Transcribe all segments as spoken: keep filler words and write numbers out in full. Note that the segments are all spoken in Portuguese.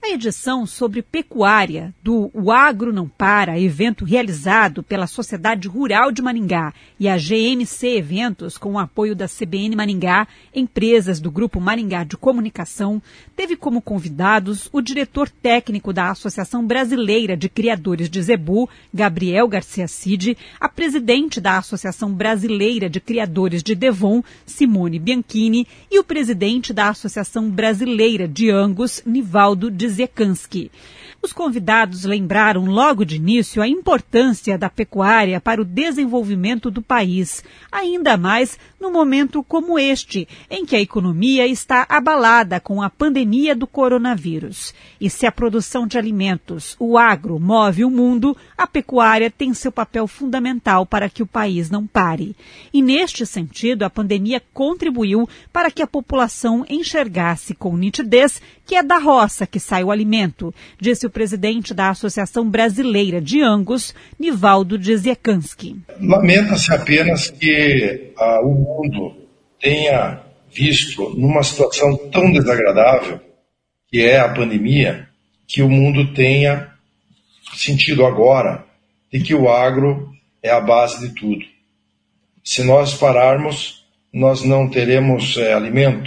A edição sobre pecuária do O Agro Não Para, evento realizado pela Sociedade Rural de Maringá e a G M C Eventos, com o apoio da C B N Maringá, empresas do Grupo Maringá de Comunicação, teve como convidados o diretor técnico da Associação Brasileira de Criadores de Zebu, Gabriel Garcia Cid, a presidente da Associação Brasileira de Criadores de Devon, Simone Bianchini, e o presidente da Associação Brasileira de Angus, Nivaldo de Zekanski. Os convidados lembraram logo de início a importância da pecuária para o desenvolvimento do país, ainda mais num momento como este, em que a economia está abalada com a pandemia do coronavírus. E se a produção de alimentos, o agro, move o mundo, a pecuária tem seu papel fundamental para que o país não pare. E neste sentido, a pandemia contribuiu para que a população enxergasse com nitidez que é da roça que sai o alimento, disse o presidente da Associação Brasileira de Angus, Nivaldo de Zekanski. Lamenta-se apenas que ah, o mundo tenha visto, numa situação tão desagradável, que é a pandemia, que o mundo tenha sentido agora de que o agro é a base de tudo. Se nós pararmos, nós não teremos é, alimento.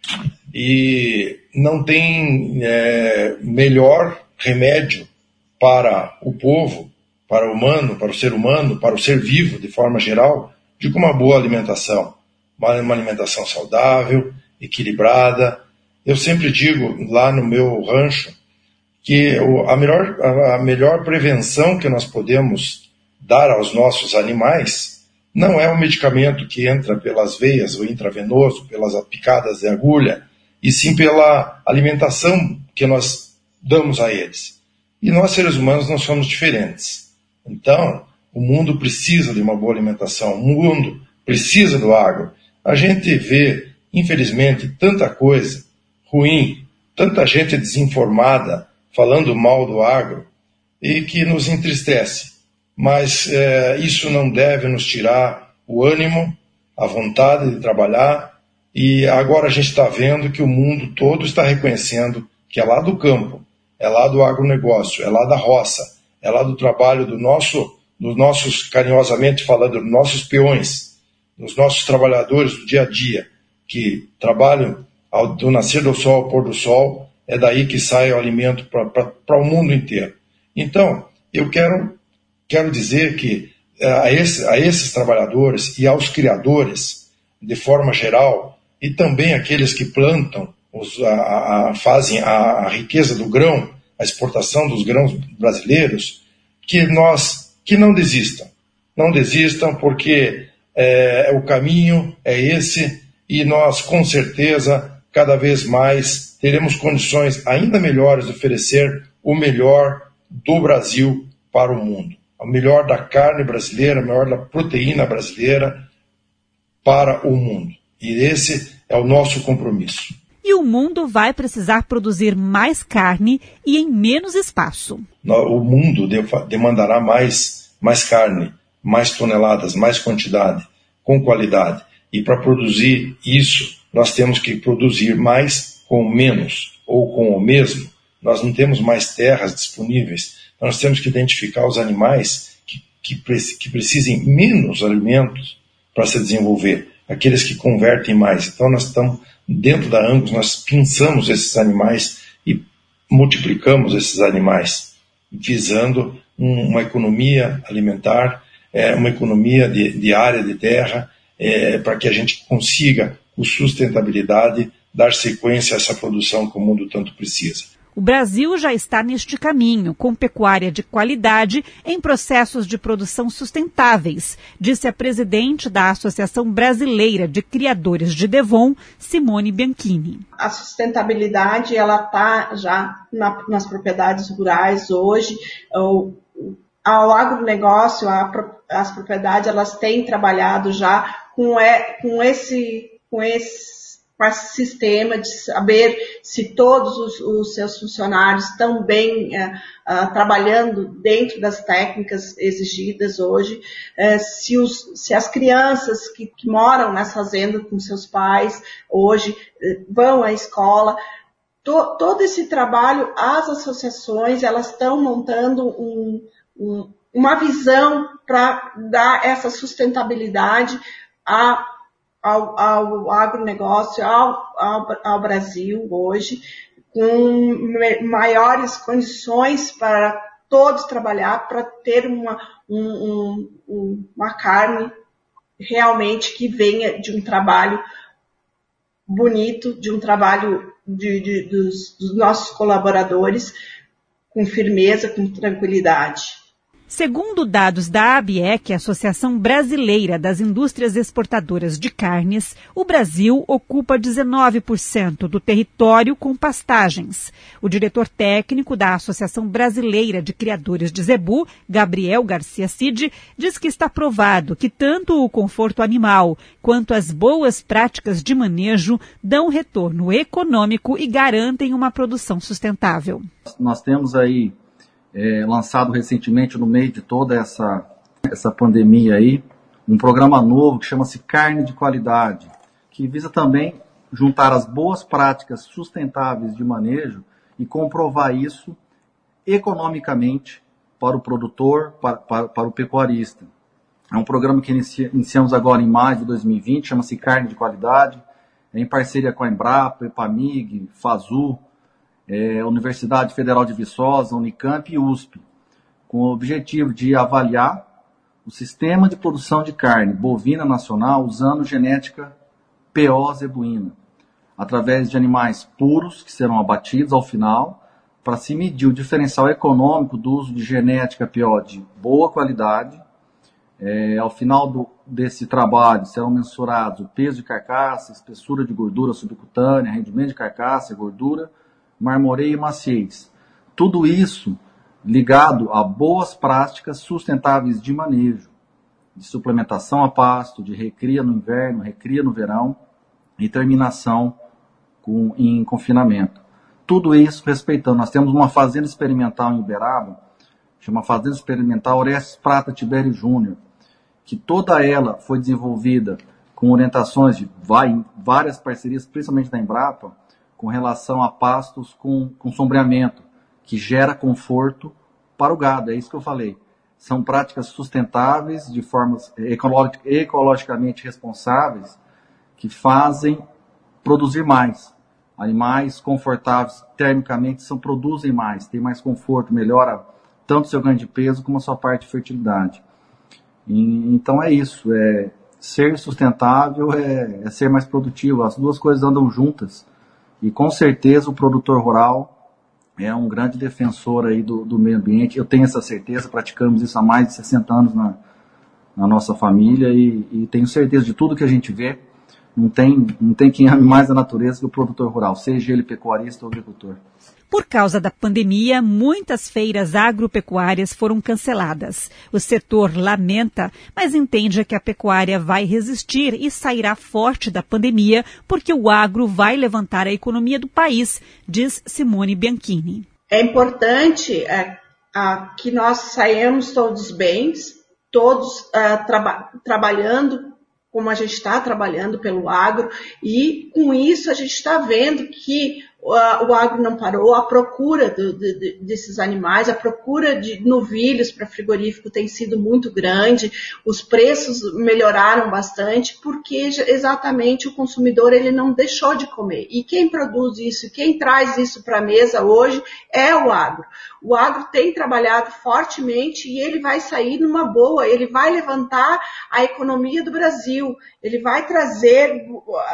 E não tem é, melhor remédio para o povo, para o humano, para o ser humano, para o ser vivo de forma geral, do que uma boa alimentação. Uma, uma alimentação saudável, equilibrada. Eu sempre digo lá no meu rancho que a melhor, a melhor prevenção que nós podemos dar aos nossos animais não é o medicamento que entra pelas veias, o intravenoso, pelas picadas de agulha, e sim pela alimentação que nós damos a eles. E nós, seres humanos, não somos diferentes. Então, o mundo precisa de uma boa alimentação, o mundo precisa do agro. A gente vê, infelizmente, tanta coisa ruim, tanta gente desinformada falando mal do agro, e que nos entristece. Mas é, isso não deve nos tirar o ânimo, a vontade de trabalhar. E agora a gente está vendo que o mundo todo está reconhecendo que é lá do campo, é lá do agronegócio, é lá da roça, é lá do trabalho do nosso, dos nossos, carinhosamente falando, dos nossos peões, dos nossos trabalhadores do dia a dia, que trabalham ao, do nascer do sol ao pôr do sol, é daí que sai o alimento para o mundo inteiro. Então, eu quero, quero dizer que a, esse, a esses trabalhadores e aos criadores, de forma geral, e também aqueles que plantam, os, a, a, fazem a, a riqueza do grão, a exportação dos grãos brasileiros, que nós, que não desistam. Não desistam porque é, o caminho é esse e nós, com certeza, cada vez mais teremos condições ainda melhores de oferecer o melhor do Brasil para o mundo. O melhor da carne brasileira, o melhor da proteína brasileira para o mundo. E esse é o nosso compromisso. E o mundo vai precisar produzir mais carne e em menos espaço. O mundo demandará mais, mais carne, mais toneladas, mais quantidade, com qualidade. E para produzir isso, nós temos que produzir mais com menos, ou com o mesmo. Nós não temos mais terras disponíveis. Nós temos que identificar os animais que, que, que precisem menos alimentos para se desenvolver. Aqueles que convertem mais. Então nós estamos, dentro da Angus, nós pinçamos esses animais e multiplicamos esses animais, visando um, uma economia alimentar, é, uma economia de, de área de terra, é, para que a gente consiga, com sustentabilidade, dar sequência a essa produção que o mundo tanto precisa. O Brasil já está neste caminho, com pecuária de qualidade em processos de produção sustentáveis, disse a presidente da Associação Brasileira de Criadores de Devon, Simone Bianchini. A sustentabilidade ela está já na, nas propriedades rurais hoje. O, ao agronegócio, a, as propriedades elas têm trabalhado já com, é, com esse... Com esse com esse sistema de saber se todos os, os seus funcionários estão bem uh, uh, trabalhando dentro das técnicas exigidas hoje, uh, se, os, se as crianças que, que moram nessa fazenda com seus pais hoje uh, vão à escola. to, todo esse trabalho, as associações, elas estão montando um, um, uma visão para dar essa sustentabilidade a, ao, ao agronegócio, ao, ao, ao Brasil hoje, com maiores condições para todos trabalhar, para ter uma, um, um, uma carne realmente que venha de um trabalho bonito, de um trabalho de, de, dos, dos nossos colaboradores, com firmeza, com tranquilidade. Segundo dados da ABIEC, Associação Brasileira das Indústrias Exportadoras de Carnes, o Brasil ocupa dezenove por cento do território com pastagens. O diretor técnico da Associação Brasileira de Criadores de Zebu, Gabriel Garcia Cid, diz que está provado que tanto o conforto animal quanto as boas práticas de manejo dão retorno econômico e garantem uma produção sustentável. Nós temos aí É, lançado recentemente, no meio de toda essa, essa pandemia aí, um programa novo que chama-se Carne de Qualidade, que visa também juntar as boas práticas sustentáveis de manejo e comprovar isso economicamente para o produtor, para, para, para o pecuarista. É um programa que inicia, iniciamos agora em maio de dois mil e vinte, chama-se Carne de Qualidade, é em parceria com a Embrapa, Epamig, Fazu, É, Universidade Federal de Viçosa, Unicamp e U S P, com o objetivo de avaliar o sistema de produção de carne bovina nacional usando genética P O zebuína, através de animais puros que serão abatidos ao final, para se medir o diferencial econômico do uso de genética P O de boa qualidade. É, ao final do, desse trabalho serão mensurados o peso de carcaça, espessura de gordura subcutânea, rendimento de carcaça, gordura, marmoreio e maciez. Tudo isso ligado a boas práticas sustentáveis de manejo, de suplementação a pasto, de recria no inverno, recria no verão e terminação com, em confinamento. Tudo isso respeitando. Nós temos uma fazenda experimental em Uberaba, chama Fazenda Experimental Orestes Prata Tibério Júnior, que toda ela foi desenvolvida com orientações de várias parcerias, principalmente da Embrapa, com relação a pastos com, com sombreamento, que gera conforto para o gado. É isso que eu falei. São práticas sustentáveis, de formas ecolog- ecologicamente responsáveis, que fazem produzir mais. Animais confortáveis termicamente são, produzem mais, têm mais conforto, melhora tanto o seu ganho de peso como a sua parte de fertilidade. E, então é isso. É, ser sustentável é, é ser mais produtivo. As duas coisas andam juntas. E com certeza o produtor rural é um grande defensor aí do, do meio ambiente. Eu tenho essa certeza, praticamos isso há mais de sessenta anos na, na nossa família e, e tenho certeza de tudo que a gente vê. Não tem, não tem quem ame mais a natureza que o produtor rural, seja ele pecuarista ou agricultor. Por causa da pandemia, muitas feiras agropecuárias foram canceladas. O setor lamenta, mas entende que a pecuária vai resistir e sairá forte da pandemia, porque o agro vai levantar a economia do país, diz Simone Bianchini. É importante é, a, que nós saímos todos bem, todos é, traba- trabalhando como a gente está trabalhando pelo agro, e com isso a gente está vendo que uh, o agro não parou, a procura do, de, desses animais, a procura de novilhos para frigorífico tem sido muito grande, os preços melhoraram bastante, porque exatamente o consumidor ele não deixou de comer. E quem produz isso, quem traz isso para a mesa hoje é o agro. O agro tem trabalhado fortemente e ele vai sair numa boa, ele vai levantar a economia do Brasil. Ele vai trazer,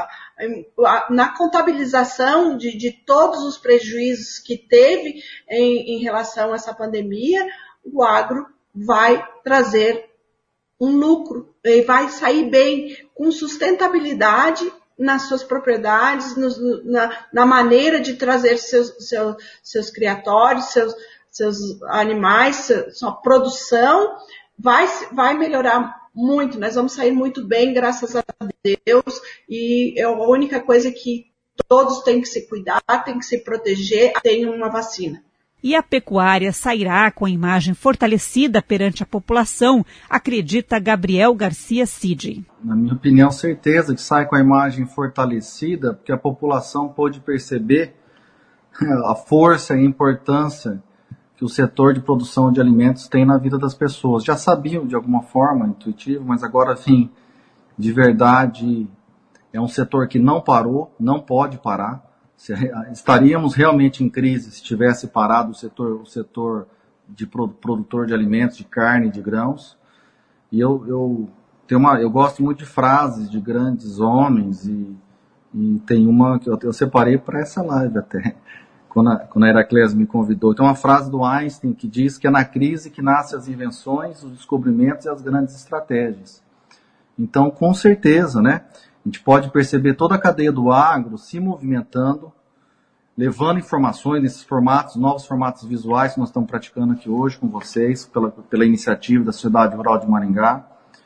na contabilização de, de todos os prejuízos que teve em, em relação a essa pandemia, o agro vai trazer um lucro, ele vai sair bem, com sustentabilidade nas suas propriedades, no, na, na maneira de trazer seus, seus, seus criatórios, seus, seus animais, sua produção, vai, vai melhorar muito, nós vamos sair muito bem, graças a Deus, e a única coisa é que todos têm que se cuidar, têm que se proteger, tem uma vacina. E a pecuária sairá com a imagem fortalecida perante a população, acredita Gabriel Garcia Cid. Na minha opinião, certeza que sai com a imagem fortalecida, porque a população pôde perceber a força e a importância que o setor de produção de alimentos tem na vida das pessoas. Já sabiam de alguma forma, intuitivo, mas agora, assim, de verdade, é um setor que não parou, não pode parar. Estaríamos realmente em crise se tivesse parado o setor, o setor de produtor de alimentos, de carne, de grãos. E eu, eu, tenho uma, eu gosto muito de frases de grandes homens e, e tem uma que eu, eu separei para essa live até. Quando a, quando a Heracles me convidou. Tem uma frase do Einstein que diz que é na crise que nascem as invenções, os descobrimentos e as grandes estratégias. Então, com certeza, né, a gente pode perceber toda a cadeia do agro se movimentando, levando informações nesses formatos, novos formatos visuais que nós estamos praticando aqui hoje com vocês, pela, pela iniciativa da Sociedade Rural de Maringá.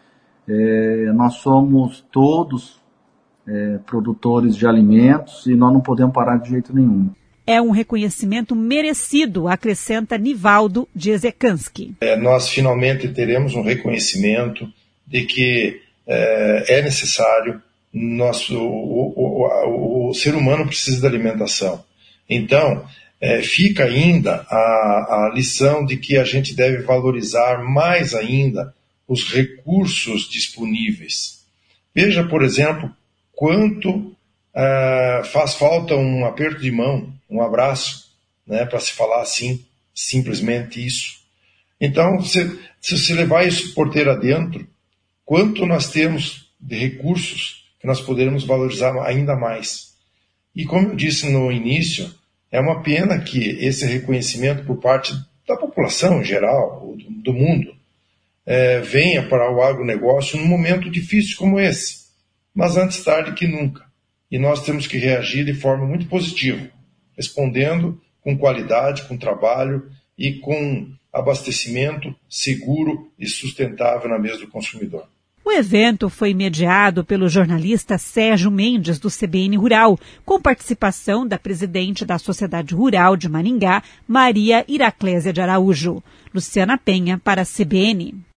É, nós somos todos é, produtores de alimentos e nós não podemos parar de jeito nenhum. É um reconhecimento merecido, acrescenta Nivaldo Jezekanski. É, nós finalmente teremos um reconhecimento de que é, é necessário, nosso, o, o, o, o ser humano precisa de alimentação. Então, é, fica ainda a, a lição de que a gente deve valorizar mais ainda os recursos disponíveis. Veja, por exemplo, quanto Uh, faz falta um aperto de mão, um abraço, né, para se falar assim, simplesmente isso. Então, se, se você levar isso porteira adentro, quanto nós temos de recursos que nós poderemos valorizar ainda mais. E como eu disse no início, é uma pena que esse reconhecimento por parte da população em geral, do, do mundo, é, venha para o agronegócio num momento difícil como esse, mas antes tarde que nunca. E nós temos que reagir de forma muito positiva, respondendo com qualidade, com trabalho e com abastecimento seguro e sustentável na mesa do consumidor. O evento foi mediado pelo jornalista Sérgio Mendes, do C B N Rural, com participação da presidente da Sociedade Rural de Maringá, Maria Iraclésia de Araújo. Luciana Penha, para a C B N.